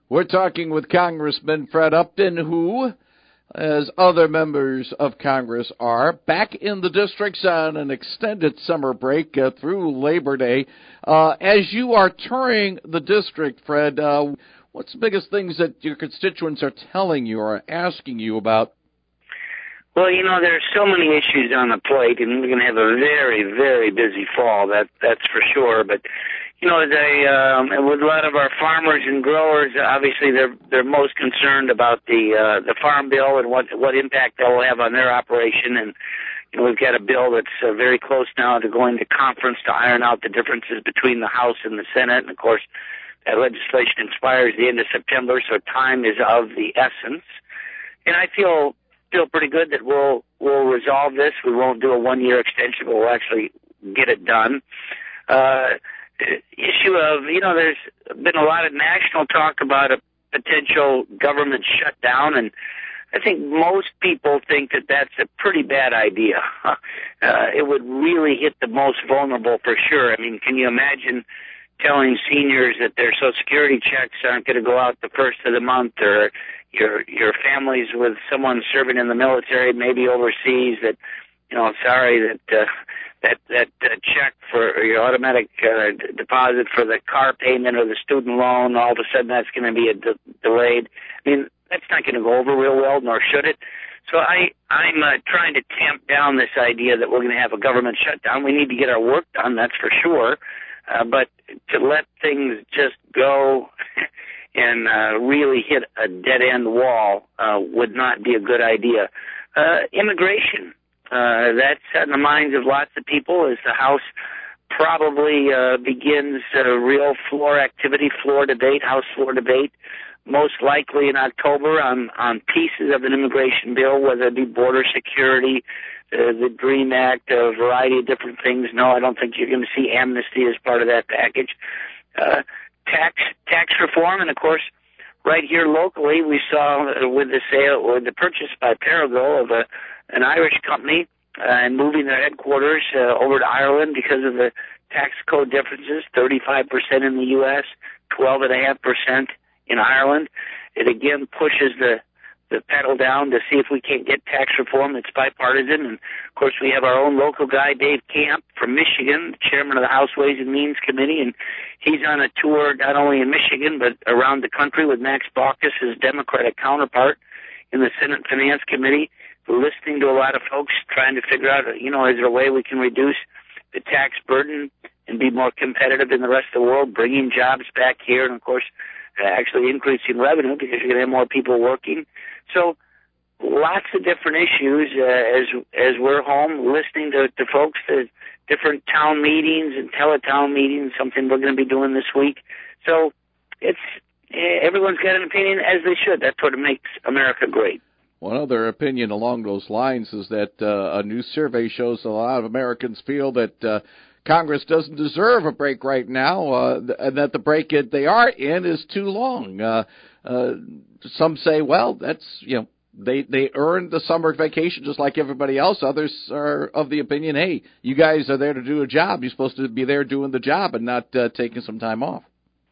We're talking with Congressman Fred Upton, who, as other members of Congress are, back in the districts on an extended summer break through Labor Day. As you are touring the district, Fred, what's the biggest things that your constituents are telling you or asking you about? Well, there's so many issues on the plate, and we're going to have a very, very busy fall. That's for sure. But with a lot of our farmers and growers, obviously they're most concerned about the farm bill and what impact that will have on their operation. And we've got a bill that's very close now to going to conference to iron out the differences between the House and the Senate. And of course, that legislation expires the end of September, so time is of the essence. And I feel pretty good that we'll resolve this. We won't do a one-year extension, but we'll actually get it done. Issue of, there's been a lot of national talk about a potential government shutdown, and I think most people think that that's a pretty bad idea. It would really hit the most vulnerable for sure. I mean, can you imagine telling seniors that their Social Security checks aren't going to go out the first of the month, or your families with someone serving in the military, maybe overseas, that, sorry, that check for your automatic deposit for the car payment or the student loan, all of a sudden that's going to be delayed. I mean, that's not going to go over real well, nor should it. So I'm trying to tamp down this idea that we're going to have a government shutdown. We need to get our work done, that's for sure. But to let things just go and really hit a dead-end wall would not be a good idea. Immigration. That's on the minds of lots of people as the House probably begins real floor debate, House floor debate, most likely in October on pieces of an immigration bill, whether it be border security, the DREAM Act, a variety of different things. No, I don't think you're going to see amnesty as part of that package. Tax reform, and of course, right here locally, we saw with the sale or the purchase by Perigo of an Irish company and moving their headquarters over to Ireland because of the tax code differences, 35% in the U.S., 12.5% in Ireland. It again pushes the pedal down to see if we can't get tax reform that's bipartisan. And, of course, we have our own local guy, Dave Camp, from Michigan, chairman of the House Ways and Means Committee, and he's on a tour not only in Michigan but around the country with Max Baucus, his Democratic counterpart in the Senate Finance Committee, listening to a lot of folks trying to figure out, is there a way we can reduce the tax burden and be more competitive in the rest of the world, bringing jobs back here, and, of course, actually increasing revenue because you're going to have more people working. So lots of different issues as we're home listening to folks at different town meetings and teletown meetings, something we're going to be doing this week. So everyone's got an opinion, as they should. That's what makes America great. One other opinion along those lines is that a new survey shows a lot of Americans feel that Congress doesn't deserve a break right now, and that the break they are in is too long. Some say, well, that's, they earned the summer vacation just like everybody else. Others are of the opinion, hey, you guys are there to do a job. You're supposed to be there doing the job and not taking some time off.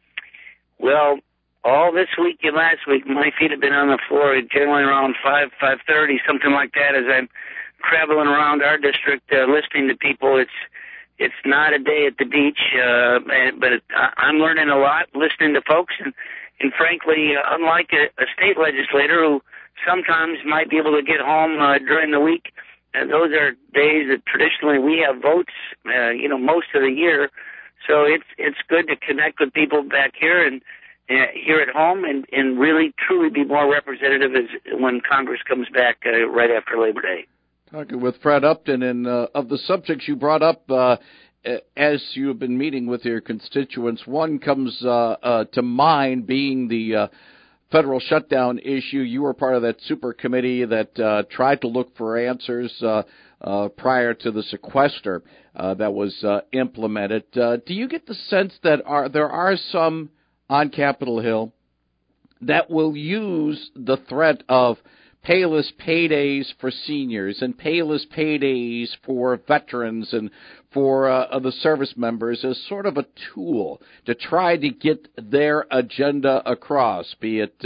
Well, all this week and last week, my feet have been on the floor generally around 5:30, something like that, as I'm traveling around our district listening to people. It's not a day at the beach, but I'm learning a lot listening to folks, and frankly, unlike a state legislator who sometimes might be able to get home during the week, those are days that traditionally we have votes, most of the year. So it's good to connect with people back here and here at home and really truly be more representative when Congress comes back right after Labor Day. Talking with Fred Upton, and of the subjects you brought up as you have been meeting with your constituents, one comes to mind being the federal shutdown issue. You were part of that super committee that tried to look for answers prior to the sequester that was implemented. Do you get the sense that there are some on Capitol Hill that will use the threat of payless paydays for seniors and payless paydays for veterans and for the service members as sort of a tool to try to get their agenda across, be it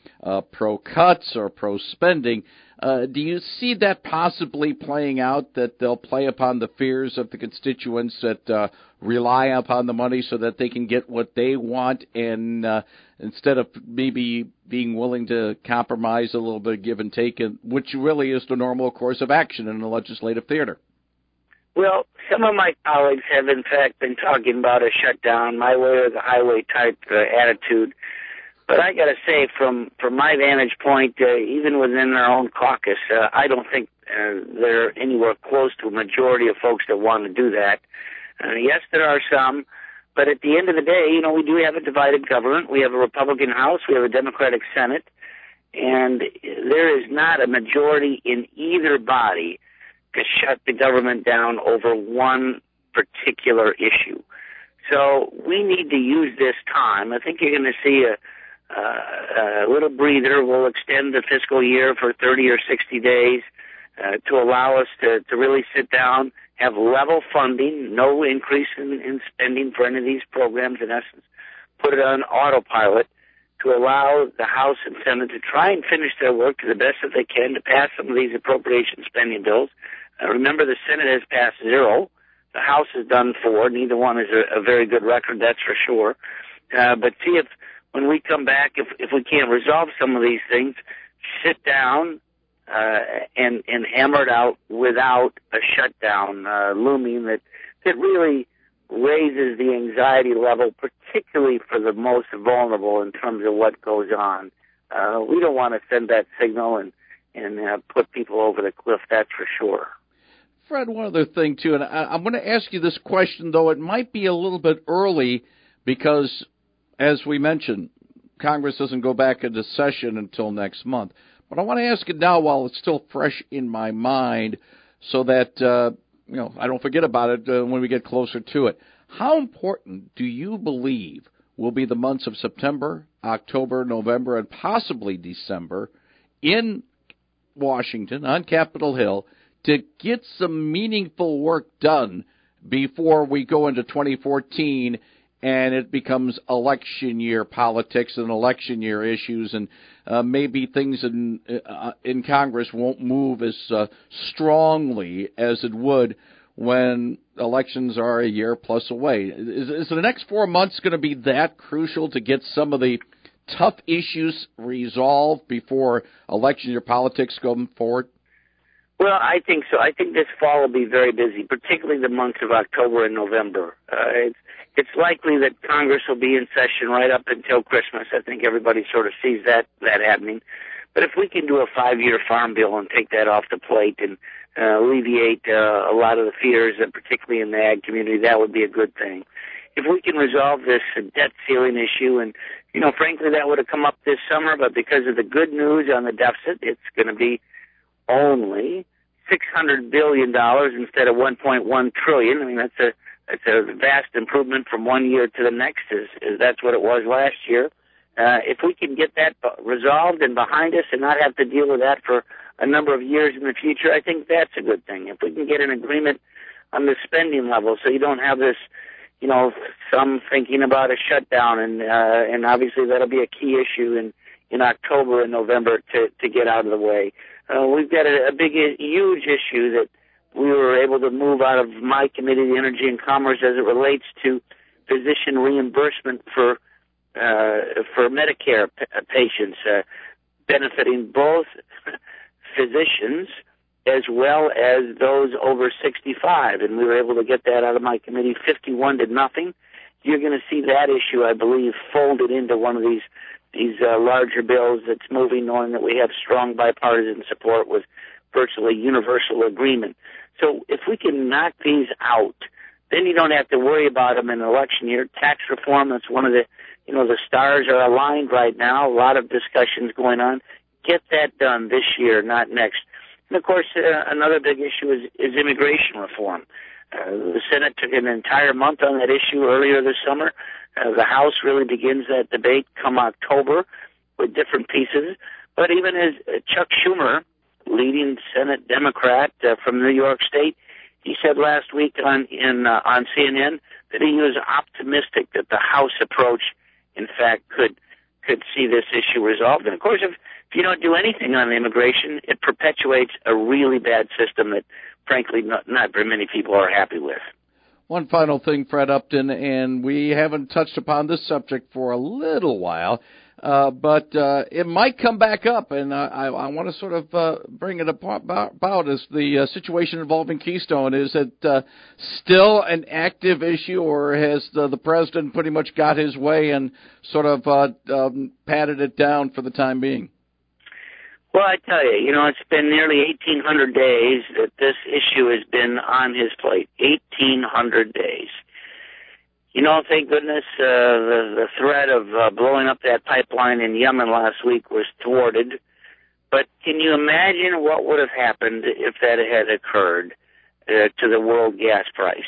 pro-cuts or pro-spending. Do you see that possibly playing out, that they'll play upon the fears of the constituents that rely upon the money so that they can get what they want, and instead of maybe being willing to compromise a little bit, give and take, which really is the normal course of action in the legislative theater? Well, some of my colleagues have, in fact, been talking about a shutdown, my way or the highway type attitude. But I got to say, from my vantage point, even within our own caucus, I don't think they're anywhere close to a majority of folks that want to do that. Yes, there are some, but at the end of the day, we do have a divided government. We have a Republican House, we have a Democratic Senate, and there is not a majority in either body to shut the government down over one particular issue. So we need to use this time. I think you're going to see a little breather. We'll extend the fiscal year for 30 or 60 days to allow us to really sit down, have level funding, no increase in spending for any of these programs, in essence, put it on autopilot to allow the House and Senate to try and finish their work to the best that they can to pass some of these appropriation spending bills. Remember, the Senate has passed 0. The House has done 4. Neither one is a very good record, that's for sure. But see if when we come back, if we can't resolve some of these things, sit down and hammer it out without a shutdown looming that really raises the anxiety level, particularly for the most vulnerable in terms of what goes on. We don't want to send that signal and put people over the cliff, that's for sure. Fred, one other thing, too, and I'm going to ask you this question, though it might be a little bit early because, as we mentioned, Congress doesn't go back into session until next month. But I want to ask it now while it's still fresh in my mind so that, I don't forget about it when we get closer to it. How important do you believe will be the months of September, October, November, and possibly December in Washington on Capitol Hill to get some meaningful work done before we go into 2014 and it becomes election year politics and election year issues, and maybe things in Congress won't move as strongly as it would when elections are a year plus away? Is the next 4 months going to be that crucial to get some of the tough issues resolved before election year politics go forward? Well, I think so. I think this fall will be very busy, particularly the months of October and November. It's likely that Congress will be in session right up until Christmas. I think everybody sort of sees that happening. But if we can do a 5-year farm bill and take that off the plate and alleviate a lot of the fears, particularly in the ag community, that would be a good thing. If we can resolve this debt ceiling issue, and, frankly, that would have come up this summer, but because of the good news on the deficit, it's going to be only $600 billion instead of $1.1 trillion. I mean, that's a vast improvement from one year to the next, that's what it was last year. If we can get that resolved and behind us and not have to deal with that for a number of years in the future, I think that's a good thing. If we can get an agreement on the spending level so you don't have this, some thinking about a shutdown, and obviously that'll be a key issue in October and November to get out of the way. We've got a huge issue that we were able to move out of my committee, the Energy and Commerce, as it relates to physician reimbursement for Medicare patients, benefiting both physicians as well as those over 65. And we were able to get that out of my committee 51-0. You're going to see that issue, I believe, folded into one of these larger bills that's moving, knowing that we have strong bipartisan support with virtually universal agreement. So if we can knock these out, then you don't have to worry about them in an election year. Tax reform, that's one of the, the stars are aligned right now. A lot of discussions going on. Get that done this year, not next. And, of course, another big issue is immigration reform. The Senate took an entire month on that issue earlier this summer. The House really begins that debate come October with different pieces. But even as Chuck Schumer, leading Senate Democrat from New York State, He said last week on CNN that he was optimistic that the House approach, in fact, could see this issue resolved. And of course, if you don't do anything on immigration, it perpetuates a really bad system that, frankly, not very many people are happy with. One final thing, Fred Upton, and we haven't touched upon this subject for a little while, but it might come back up, and I want to sort of bring it about is the situation involving Keystone. Is it still an active issue, or has the president pretty much got his way and sort of patted it down for the time being? Well, I tell you, it's been nearly 1,800 days that this issue has been on his plate. 1,800 days. Thank goodness the threat of blowing up that pipeline in Yemen last week was thwarted. But can you imagine what would have happened if that had occurred to the world gas price?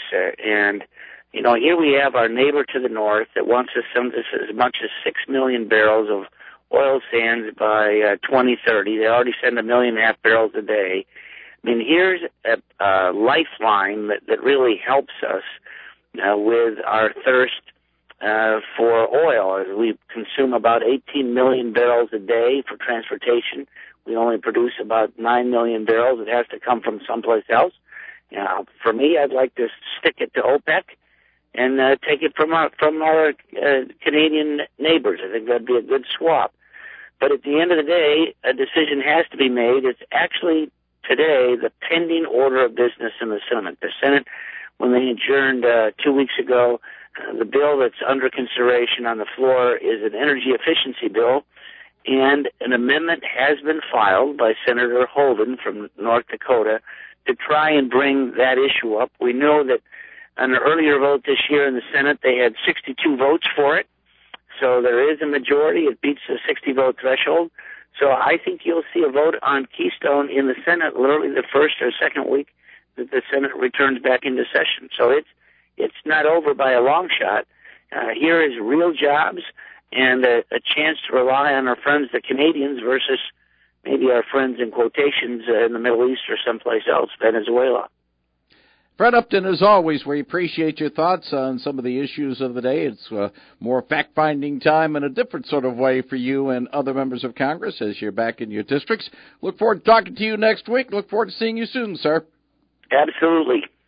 Here we have our neighbor to the north that wants to send us as much as 6 million barrels of oil sands by 2030. They already send 1.5 million barrels a day. I mean, here's a lifeline that really helps us with our thirst for oil. As we consume about 18 million barrels a day for transportation, we only produce about 9 million barrels. It has to come from someplace else. For me, I'd like to stick it to OPEC and take it from our Canadian neighbors. I think that'd be a good swap. But at the end of the day, a decision has to be made. It's actually today the pending order of business in the Senate. The Senate, when they adjourned 2 weeks ago, the bill that's under consideration on the floor is an energy efficiency bill, and an amendment has been filed by Senator Holden from North Dakota to try and bring that issue up. We know that on an earlier vote this year in the Senate, they had 62 votes for it. So there is a majority. It beats the 60-vote threshold. So I think you'll see a vote on Keystone in the Senate literally the first or second week that the Senate returns back into session. So it's not over by a long shot. Here is real jobs and a chance to rely on our friends, the Canadians, versus maybe our friends in quotations in the Middle East or someplace else, Venezuela. Fred Upton, as always, we appreciate your thoughts on some of the issues of the day. It's more fact-finding time in a different sort of way for you and other members of Congress as you're back in your districts. Look forward to talking to you next week. Look forward to seeing you soon, sir. Absolutely.